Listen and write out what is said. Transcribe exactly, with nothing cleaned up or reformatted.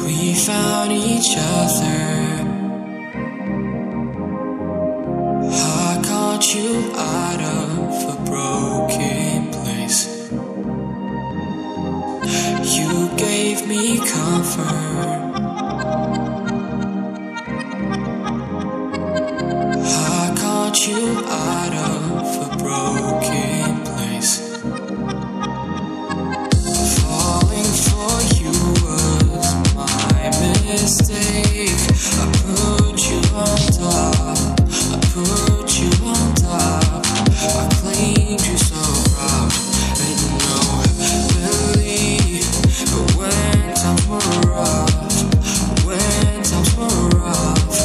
We found each other. I caught you out of a broken place. You gave me comfort.